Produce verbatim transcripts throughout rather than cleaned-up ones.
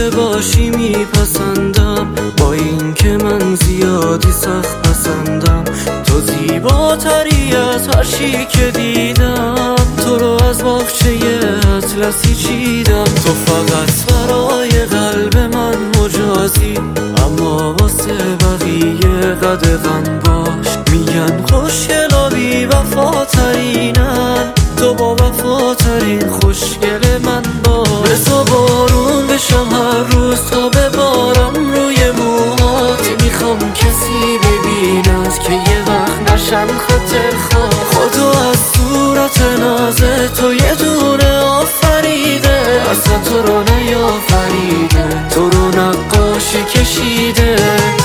که باشی میپسندم، با این که من زیادی سخت پسندم. تو زیباتری از هر چی که دیدم، تو رو از باغچه اطلسی چیدم. تو فقط برای قلب من مجازی، اما واسه بقیه قدغن باش. میگن خوشگلا بی وفاترینن، تو با وفاترین خوشگل من باش. بزا بارون بشم هر روز تا ببارم روی موهات. میخوام کسی ببیند که یه وقت نشم خاطر خواه. خدا از صورت ناز تو یه دونه آفریده، اصلا تو رو نیافریده، تو رو نقاشی کشیده.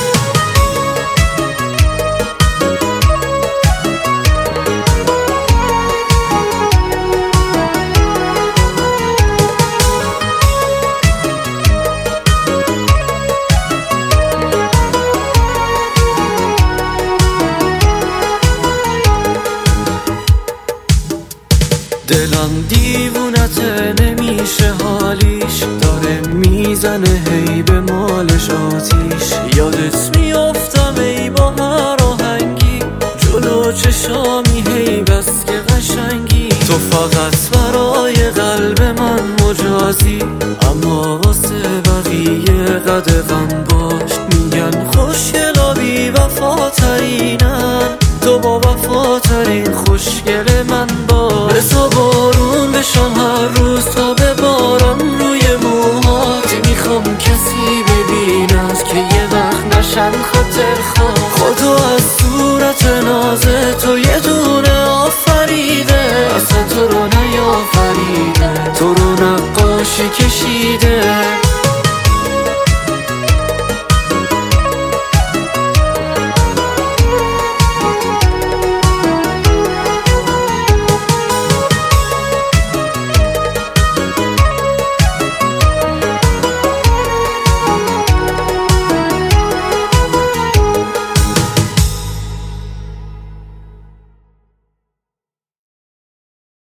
دلم دیوونته نمیشه حالیش، داره میزنه هی به مالش آتیش. یادت میافتم ای با هر آهنگی، جلو چشامی هی بس که قشنگی. تو فقط برای قلب من مجازی، اما واسه بقیه قدغن باش. میگن خوشگلا بی وفاترینن، تو با وفاترین خوشگل من باش. بزا بارون بشم هر روز تا ببارم روی موهات. میخوام کسی ببیند که یه وقت نشم خاطر خواه. خدا از صورت ناز تو یه دونه آفریده، اصلا تو رو نیافریده، تو رو نقاشی کشیده.